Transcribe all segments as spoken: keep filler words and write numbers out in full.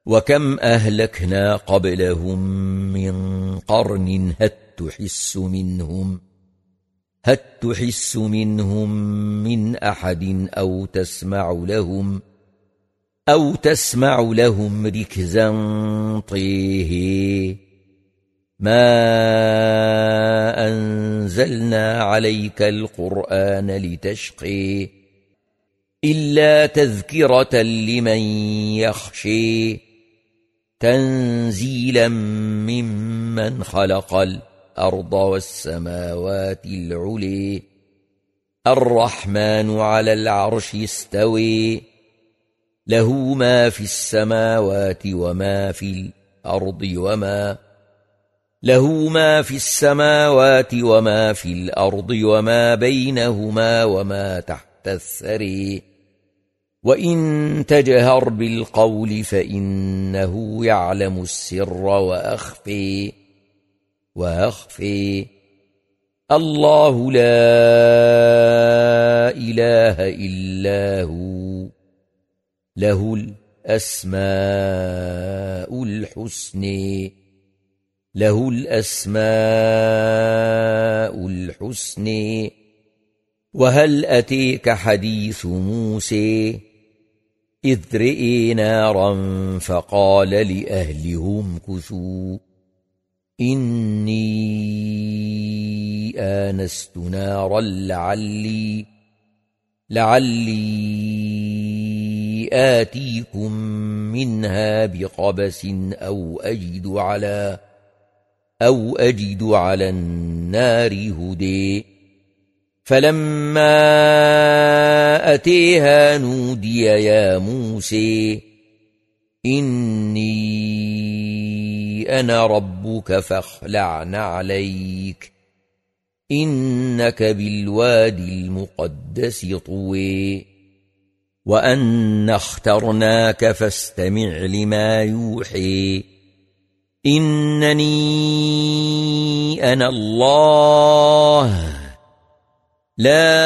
وكم أهلكنا قبلهم من قرن هل تحس منهم هل تحس منهم من أحد أو تسمع لهم أو تسمع لهم ركزا طيه ما أنزلنا عليك القرآن لتشقي إلا تذكرة لمن يخشي تنزيلا ممن خلق الأرض والسماوات العلي الرحمن على العرش استوي له ما في السماوات وما في الأرض وما له ما في السماوات وما في الأرض وما بينهما وما تحت الثري وإن تجهر بالقول فإنه يعلم السر وأخفي وأخفي الله لا إله إلا هو له الأسماء الحسنى له الأسماء الحسنى وهل أتيك حديث موسى إذ رئي نارا فقال لأهلهم كثوا إني آنست نارا لعلي لعلي آتيكم منها بقبس أو أجد على أو أجد على النار هدي فلما أتيها نودي يا موسى إني أنا ربك فاخلع نعليك إنك بالوادي المقدس طوي وأنا اخترناك فاستمع لما يوحي إنني أنا الله لا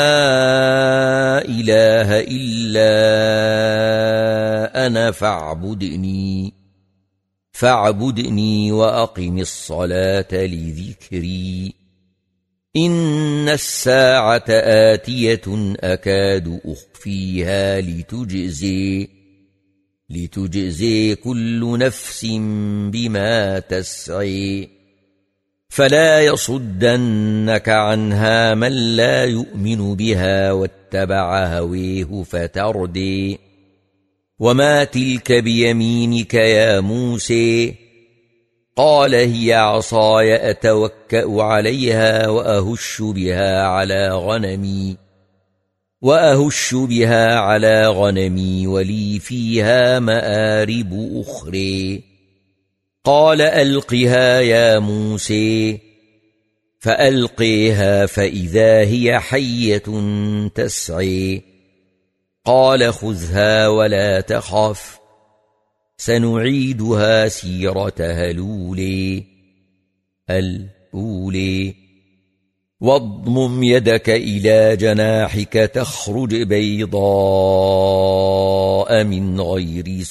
إله إلا أنا فاعبدني فاعبدني وأقم الصلاة لذكري إن الساعة آتية أكاد أخفيها لتجزي لتجزي كل نفس بما تسعي فلا يصدنك عنها من لا يؤمن بها واتبع هويه فتردي وما تلك بيمينك يا موسى قال هي عصاي أتوكأ عليها وأهش بها على غنمي وأهش بها على غنمي ولي فيها مآرب أخرى قال ألقها يا موسى فألقيها فإذا هي حية تسعي قال خذها ولا تخف سنعيدها سيرتها الأولى الأولى واضمم يدك إلى جناحك تخرج بيضاء من غير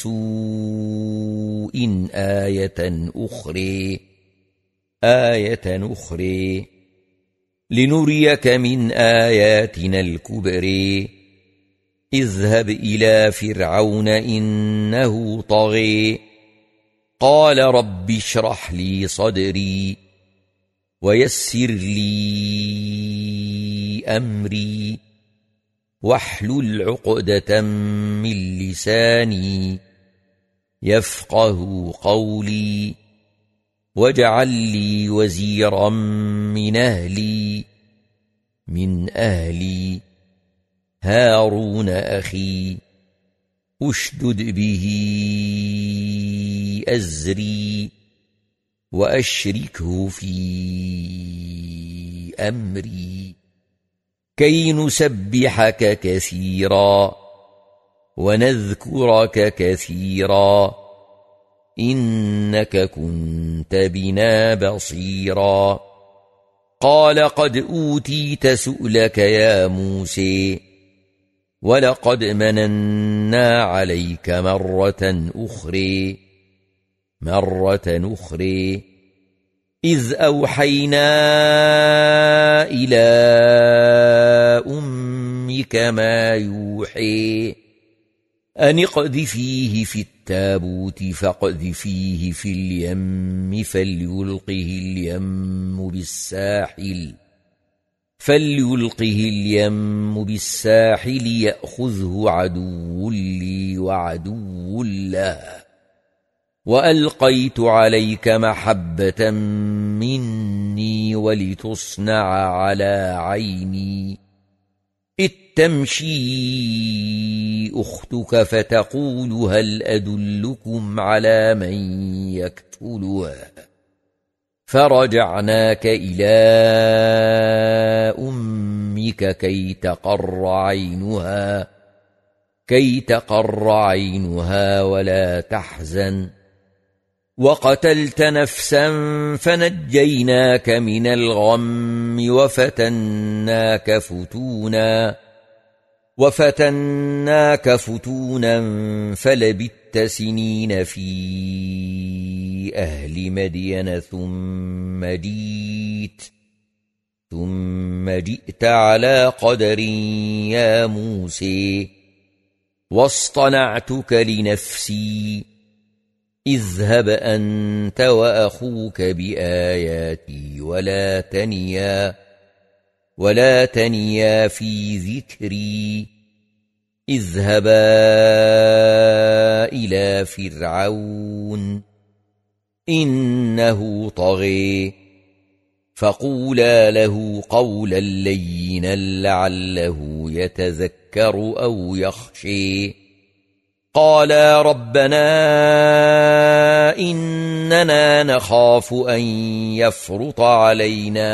سوء آية أخرى آية أخرى لنريك من آياتنا الكبرى اذهب إلى فرعون إنه طغى قال رب اشرح لي صدري ويسر لي أمري واحلل عقدة من لساني يفقه قولي واجعل لي وزيرا من أهلي من أهلي هارون أخي أشدد به أزري وأشركه في أمري كي نسبحك كثيرا ونذكرك كثيرا إنك كنت بنا بصيرا قال قد أوتيت سؤلك يا موسى ولقد مننا عليك مرة أخرى مرة أخرى إذ أوحينا إلى أمك ما يوحي أن اقذفيه في التابوت فاقذفيه في اليم فليلقه اليم بالساحل فليلقه اليم بالساحل يأخذه عدو لي وعدو له وألقيت عليك محبة مني ولتصنع على عيني إذ تمشي أختك فتقول هل أدلكم على من يكفلها فرجعناك إلى أمك كي تقر عينها كي تقر عينها ولا تحزن وقتلت نفسا فنجيناك من الغم وفتناك فتونا وفتناك فتونا فلبثت سنين في أهل مدين ثم جئت ثم جئت على قدر يا موسى واصطنعتك لنفسي اذهب أنت وأخوك بآياتي ولا تنيا ولا تنيا في ذكري اذهبا إلى فرعون إنه طغى فقولا له قولا لينا لعله يتذكر أو يخشى قالا ربنا إننا نخاف أن يفرط علينا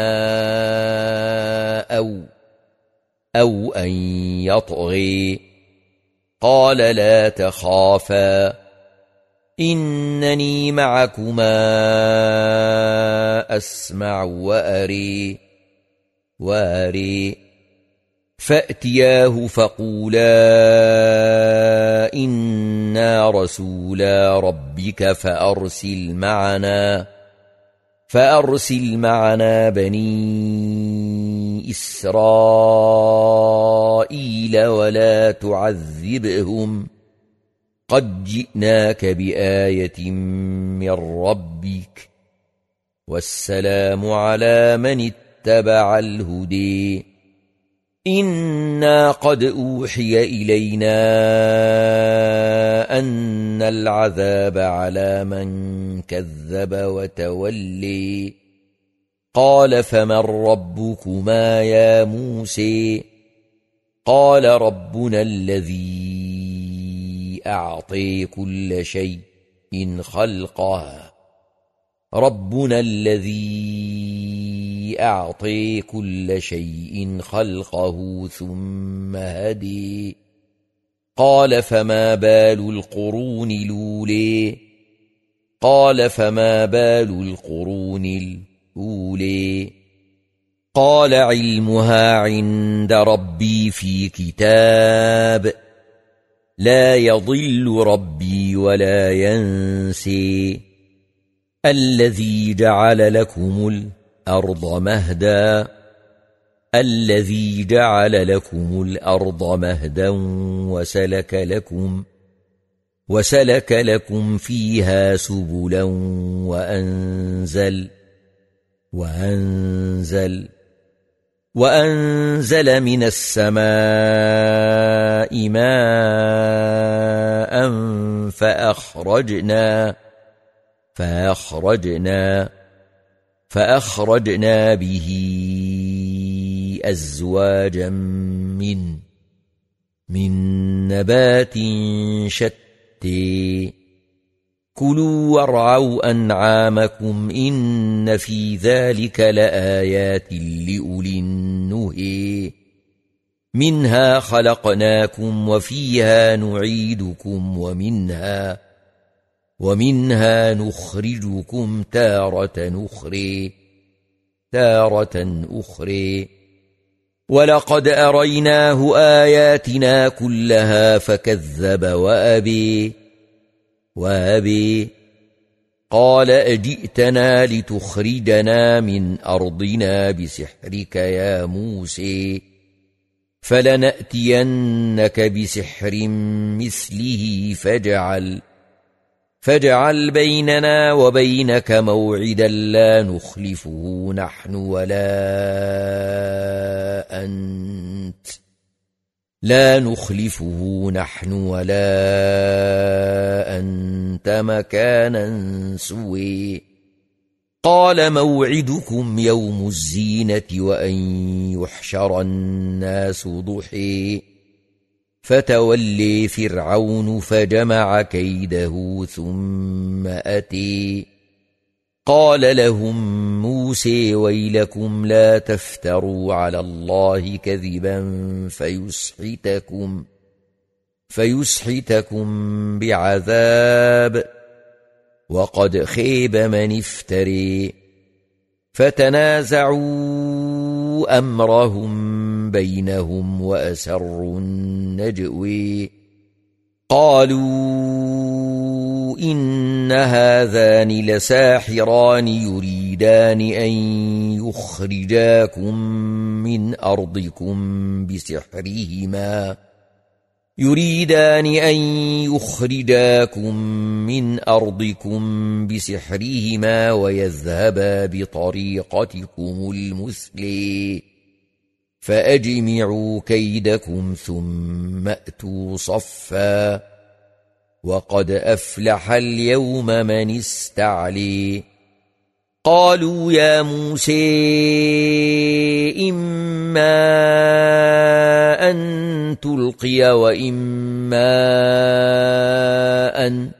أو أو أن يطغى قال لا تخافا إنني معكما أسمع وأري وأري فأتياه فقولا إنا رسولا ربك فأرسل معنا فأرسل معنا بني إسرائيل ولا تعذبهم قد جئناك بآية من ربك والسلام على من اتبع الهدي إنا قد أوحي إلينا أن العذاب على من كذب وتولي قال فمن ربكما يا موسى قال ربنا الذي أعطي كل شيء خلقه ربنا الذي أعطي كل شيء خلقه ثم هدي قال فما بال القرون الأولى قال فما بال القرون الأولى قال علمها عند ربي في كتاب لا يضل ربي ولا ينسي الذي جعل لكم الأرض مهدا الذي جعل لكم الأرض مهدا وسلك لكم وسلك لكم فيها سبلا وأنزل وأنزل وأنزل من السماء ماء فأخرجنا فأخرجنا فأخرجنا به أزواجا من من نبات شتى كلوا وارعوا أنعامكم إن في ذلك لآيات لأولي النهي منها خلقناكم وفيها نعيدكم ومنها ومنها نخرجكم تارة أخرى تارة أخرى ولقد أريناه آياتنا كلها فكذب وأبي وأبي قال أجئتنا لتخرجنا من أرضنا بسحرك يا موسى فلنأتينك بسحر مثله فاجعل فاجعل بيننا وبينك موعدا لا نخلفه نحن ولا أنت لا نخلفه نحن ولا أنت مكانا سوي قال موعدكم يوم الزينة وأن يحشر الناس ضحى فتولي فرعون فجمع كيده ثم أتي قال لهم موسى ويلكم لا تفتروا على الله كذبا فيسحتكم فيسحتكم بعذاب وقد خيب من افتري فتنازعوا أمرهم بينهم وأسروا النجوي قالوا إن هذان لساحران يريدان أن يخرجاكم من أرضكم بسحرهما يريدان أن يخرجاكم من أرضكم بسحرهما ويذهبا بطريقتكم المثلي فأجمعوا كيدكم ثم أتوا صفا وقد أفلح اليوم من استعلي قالوا يا موسى إما أن تلقي وإما أن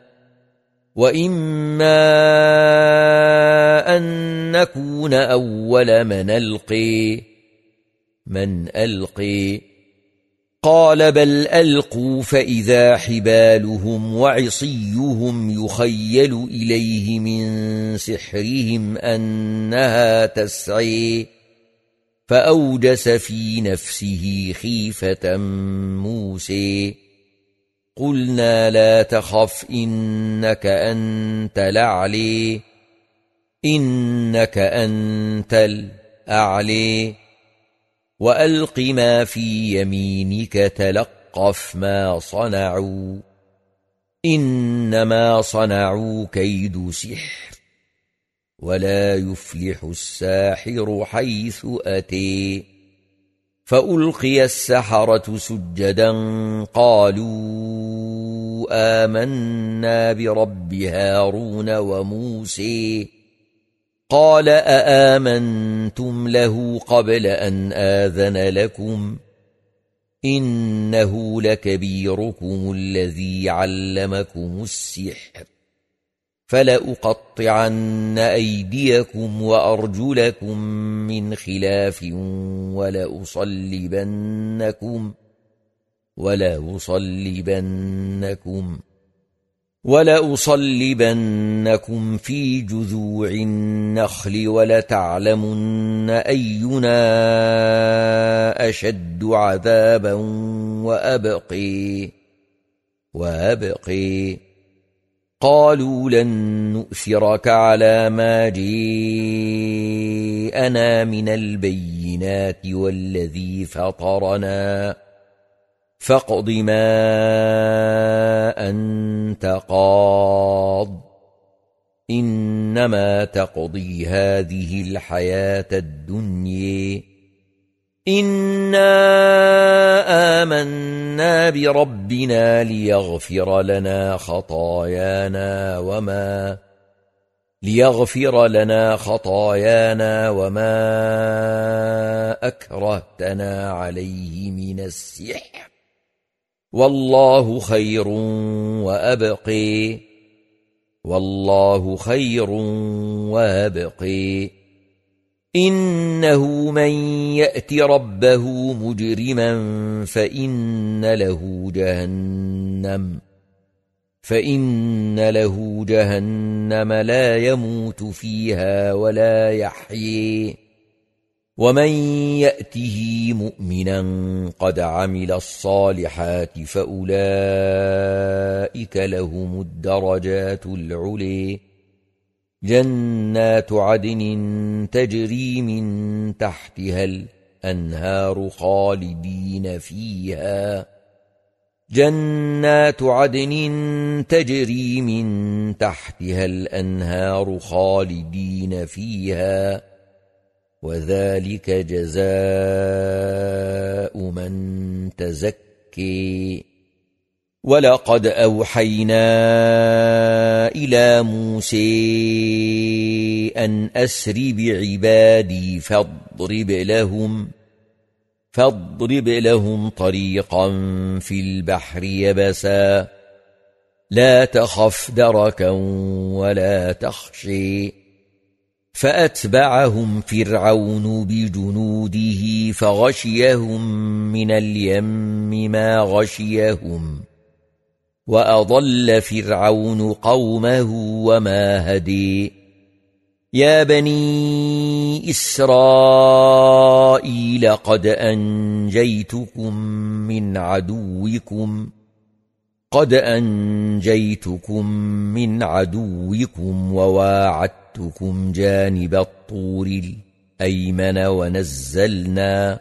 وإما أن نكون أول من ألقي من ألقي قال بل ألقوا فإذا حبالهم وعصيهم يخيل إليه من سحرهم أنها تسعي فأوجس في نفسه خيفة موسى قلنا لا تخف إنك أنت الأعلى إنك أنت الأعلى وألق ما في يمينك تلقف ما صنعوا إنما صنعوا كيد سحر ولا يفلح الساحر حيث أتي فألقي السحرة سجدا قالوا آمنا برب هارون وموسى قال أآمنتم له قبل أن آذن لكم إنه لكبيركم الذي علمكم السحر فلأقطعن أيديكم وأرجلكم من خلاف ولأصلبنكم ولأصلبنكم ولأصلبنكم في جذوع النخل ولتعلمن أينا أشد عذابا وأبقي وأبقي قالوا لن نؤثرك على ما جاءنا من البينات والذي فطرنا فاقض ما أنت قاض إنما تقضي هذه الحياة الدنيا إنا آمنا بربنا ليغفر لنا خطايانا وما ليغفر لنا خطايانا وما أكرهتنا عليه من السحر والله خير وأبقي والله خير وأبقي إنه من يأت ربه مجرما فإن له جهنم فإن له جهنم لا يموت فيها ولا يحيي ومن يأته مؤمنا قد عمل الصالحات فأولئك لهم الدرجات العلي جنات عدن تجري من تحتها الأنهار خالدين فيها جنات عدن تجري من تحتها الأنهار خالدين فيها وذلك جزاء من تزكي ولقد أوحينا إلى موسى أن أسر بعبادي فاضرب لهم فاضرب لهم طريقا في البحر يبسا لا تخف دركا ولا تخشي فأتبعهم فرعون بجنوده فغشيهم من اليم ما غشيهم وأضل فرعون قومه وما هدي يا بني إسرائيل قد أنجيتكم من عدوكم قد أنجيتكم من عدوكم وواعدتكم جانب الطور الأيمن ونزلنا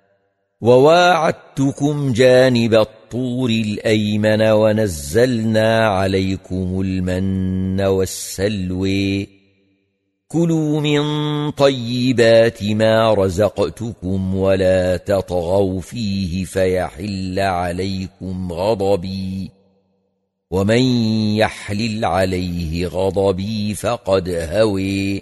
وواعدتكم جانب الطور الأيمن ونزلنا عليكم المن والسلوى كلوا من طيبات ما رزقتكم ولا تطغوا فيه فيحل عليكم غضبي ومن يحلل عليه غضبي فقد هوي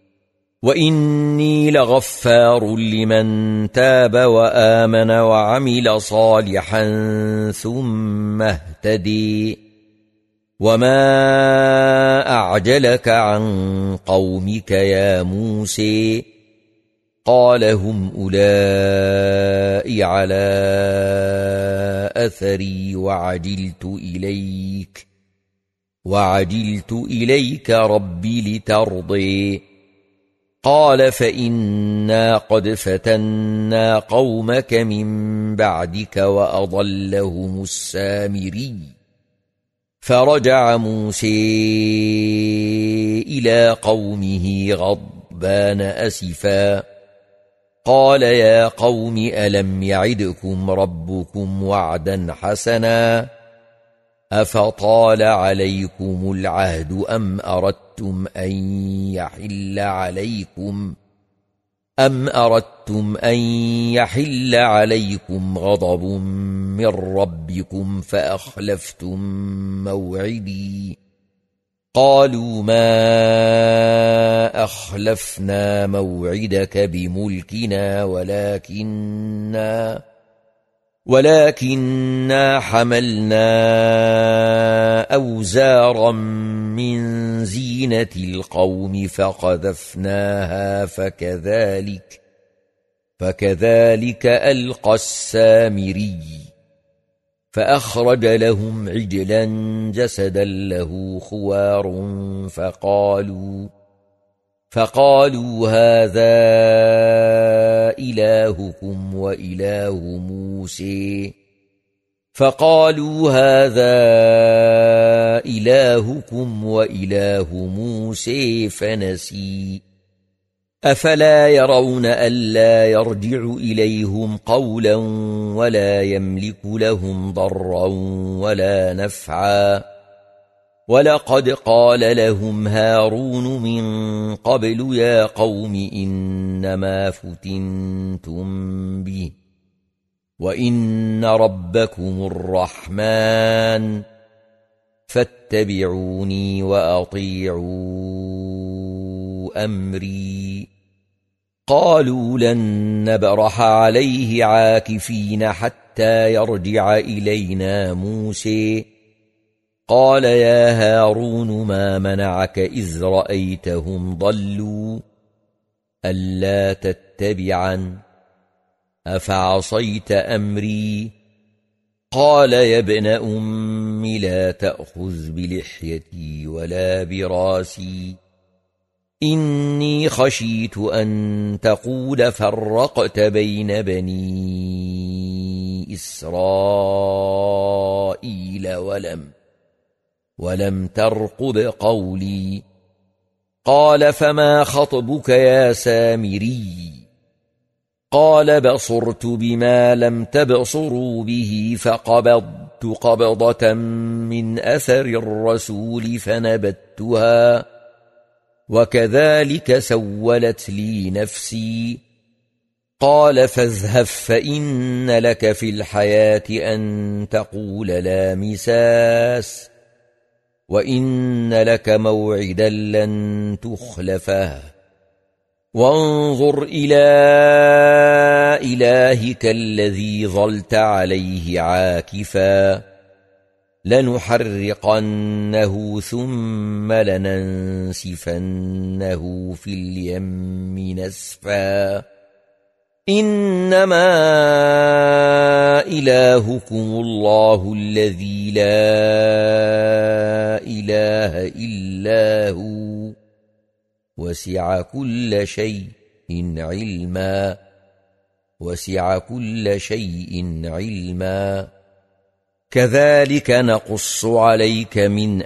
وإني لغفار لمن تاب وآمن وعمل صالحا ثم اهتدي وما أعجلك عن قومك يا موسى قال هم أولئك على أثري وعجلت إليك وعجلت إليك ربي لترضي قال فإنا قد فتنا قومك من بعدك وأضلهم السامري فرجع موسى إلى قومه غضبان أسفا قال يا قوم ألم يعدكم ربكم وعدا حسنا أفطال عليكم العهد أم أردتم أن يحل عليكم أم أردتم أن يحل عليكم غضب من ربكم فأخلفتم موعدي قالوا ما أخلفنا موعدك بملكنا ولكننا ولكننا حملنا أوزارا من زينة القوم فقذفناها فكذلك فكذلك ألقى السامري فأخرج لهم عجلا جسدا له خوار فقالوا فقالوا هذا إلهكم وإله موسى فقالوا هذا إلهكم وإله موسى فنسي أفلا يرون ألا يرجع إليهم قولا ولا يملك لهم ضرا ولا نفعا ولقد قال لهم هارون من قبل يا قوم إنما فتنتم به وإن ربكم الرحمن فاتبعوني وأطيعوا أمري قالوا لن نبرح عليه عاكفين حتى يرجع إلينا موسى قال يا هارون ما منعك إذ رأيتهم ضلوا ألا تتبعن أفعصيت أمري قال يا ابن أم لا تأخذ بلحيتي ولا براسي إني خشيت أن تقول فرقت بين بني إسرائيل ولم ولم ترقب قولي. قال فما خطبك يا سامري؟ قال بصرت بما لم تبصروا به فقبضت قبضة من أثر الرسول فنبتها وكذلك سولت لي نفسي. قال فاذهب فإن لك في الحياة أن تقول لا مساس وإن لك موعدا لن تخلفه وانظر إلى إلهك الذي ظلت عليه عاكفا لنحرقنه ثم لننسفنه في اليم نسفا إنما إلهكم الله الذي لا إله إلا هو وسع كل شيء علما وسع كل شيء علما كذلك نقص عليك من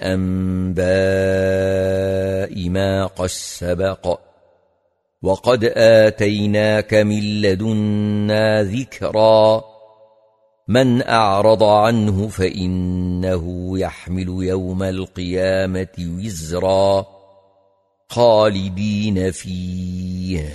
أنباء ما قد سبق وقد آتيناك من لدنا ذكرا من أعرض عنه فإنه يحمل يوم القيامة وزرا خالدين فيه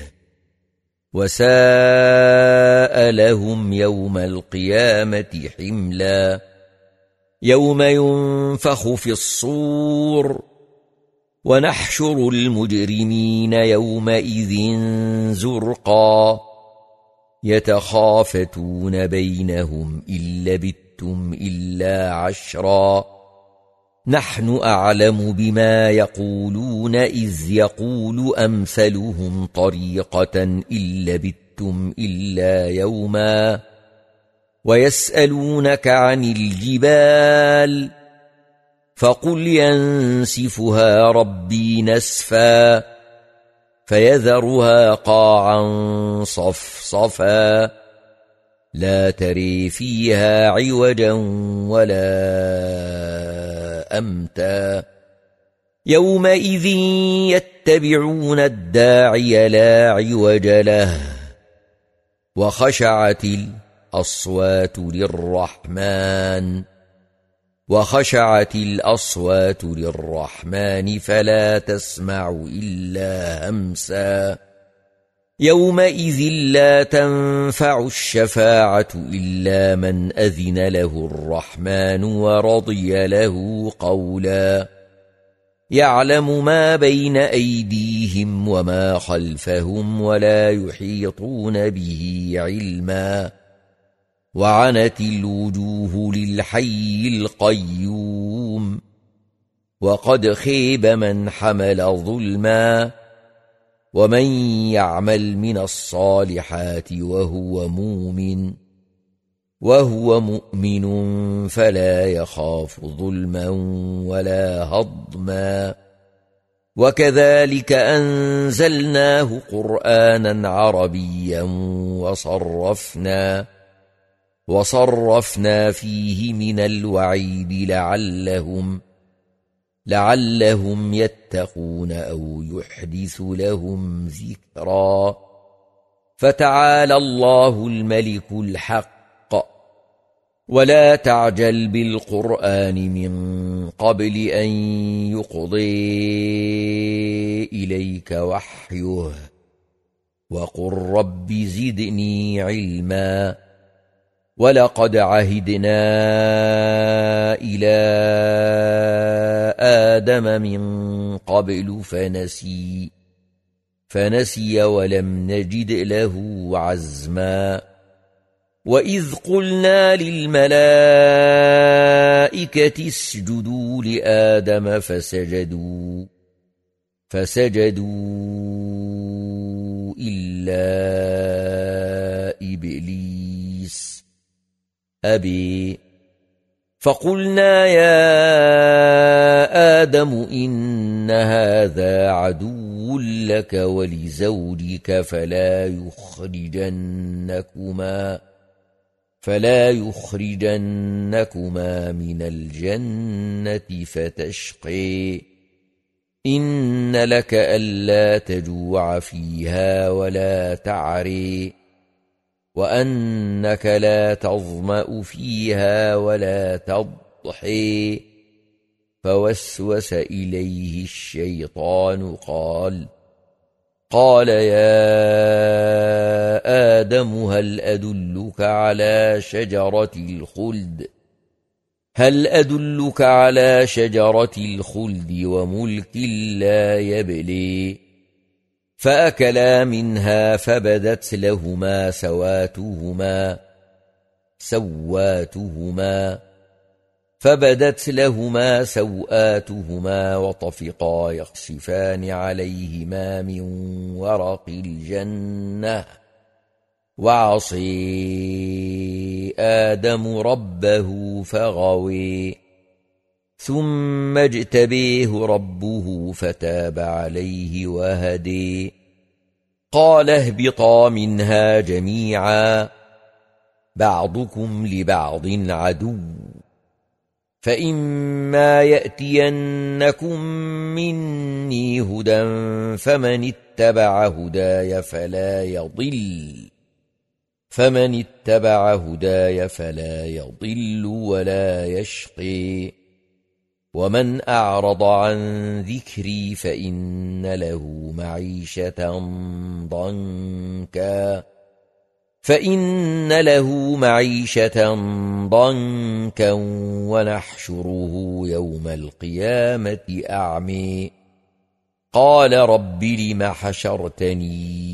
وساء لهم يوم القيامة حملا يوم ينفخ في الصور ونحشر المجرمين يومئذ زرقا يتخافتون بينهم إن لبثتم إلا عشرا نحن أعلم بما يقولون إذ يقول أمثلهم طريقة إن لبثتم إلا يوما ويسألونك عن الجبال فقل ينسفها ربي نسفا فيذرها قاعا صفصفا لا تري فيها عوجا ولا أمتا يومئذ يتبعون الداعي لا عوج له وخشعت الأصوات للرحمن وخشعت الأصوات للرحمن فلا تسمع إلا همسا يومئذ لا تنفع الشفاعة إلا من أذن له الرحمن ورضي له قولا يعلم ما بين أيديهم وما خلفهم ولا يحيطون به علما وعنت الوجوه للحي القيوم وقد خيب من حمل ظلما ومن يعمل من الصالحات وهو مؤمن وهو مؤمن فلا يخاف ظلما ولا هضما وكذلك أنزلناه قرآنا عربيا وصرفنا وصرفنا فيه من الوعيد لعلهم لعلهم يتقون أو يحدث لهم ذكرا فتعالى الله الملك الحق ولا تعجل بالقرآن من قبل أن يقضي إليك وحيه وقل رب زدني علما ولقد عهدنا إلى آدم من قبل فنسي فنسي ولم نجد له عزما وإذ قلنا للملائكة اسجدوا لآدم فسجدوا فسجدوا إلا إبليس أبي فقلنا يا آدم إن هذا عدو لك ولزوجك فلا يخرجنكما فلا يخرجنكما من الجنة فتشقي إن لك ألا تجوع فيها ولا تعري وأنك لا تظمأ فيها ولا تضحي فوسوس إليه الشيطان قال قال يا آدم هل أدلك على شجرة الخلد هل أدلك على شجرة الخلد وملك لا يبلي فأكلا منها فبدت لهما سواتهما سواتهما فبدت لهما سوآتهما وطفقا يخصفان عليهما من ورق الجنة وعصي آدم ربه فغوي ثم اجتبيه ربه فتاب عليه وهدي قال اهبطا منها جميعا بعضكم لبعض عدو فإما يأتينكم مني هدى فمن اتبع هداي فلا يضل فمن اتبع هداي فلا يضل ولا يشقي ومن أعرض عن ذكري فإن له معيشة ضنكا فإن له معيشة ضنكا ونحشره يوم القيامة أعمي قال رب لم حشرتني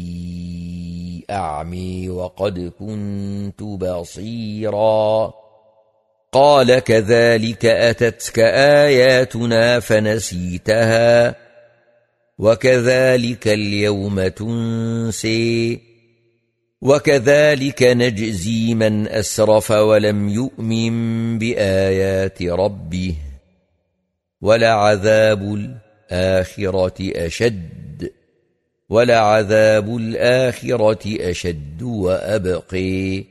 أعمي وقد كنت بصيرا قال كذلك أتتك آياتنا فنسيتها وكذلك اليوم تنسي وكذلك نجزي من أسرف ولم يؤمن بآيات ربه ولعذاب الآخرة أشد ولعذاب الآخرة أشد وأبقي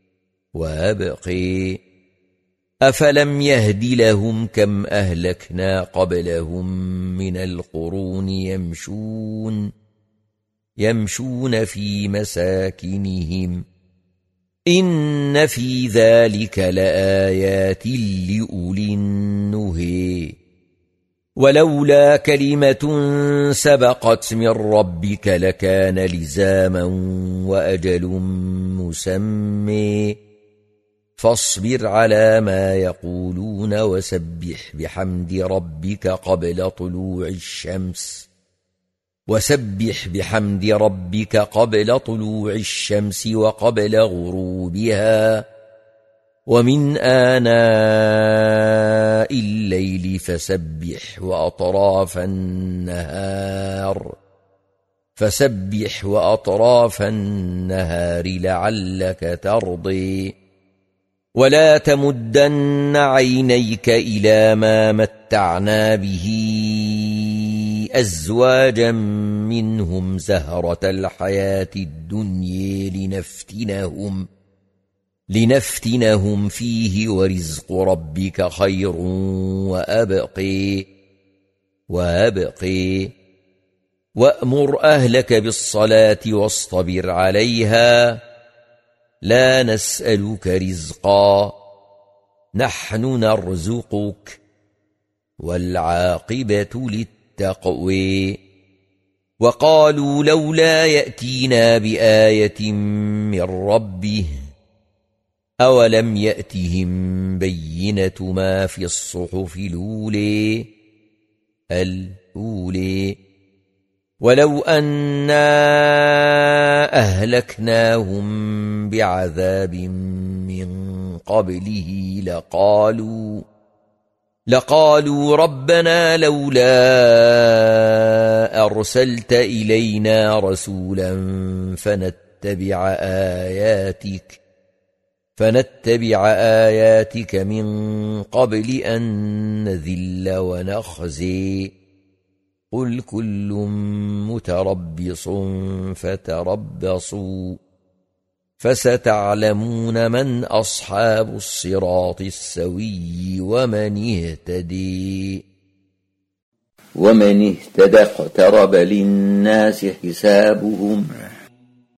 وأبقي أفلم يهد لهم كم أهلكنا قبلهم من القرون يمشون يمشون في مساكنهم إن في ذلك لآيات لأولي النهي ولولا كلمة سبقت من ربك لكان لزاما وأجل مسمى فاصبر على ما يقولون وسبح بحمد ربك قبل طلوع الشمس وسبح بحمد ربك قبل طلوع الشمس وقبل غروبها ومن آناء الليل فسبح وأطراف النهار فسبح وأطراف النهار لعلك ترضي ولا تمدن عينيك إلى ما متعنا به أزواجا منهم زهرة الحياة الدنيا لنفتنهم لنفتنهم فيه ورزق ربك خير وأبقي وأبقي وأمر أهلك بالصلاة واصطبر عليها لا نسألك رزقا نحن نرزقك والعاقبة للتقوى وقالوا لولا يأتينا بآية من ربه أولم يأتهم بينة ما في الصحف الأولى الأولى ولو أنا أهلكناهم بعذاب من قبله لقالوا لقالوا ربنا لولا أرسلت إلينا رسولا فنتبع آياتك فنتبع آياتك من قبل أن نذل ونخزي قل كل متربص فتربصوا فستعلمون من أصحاب الصراط السوي ومن اهتدي. ومن اهتدى اقترب للناس حسابهم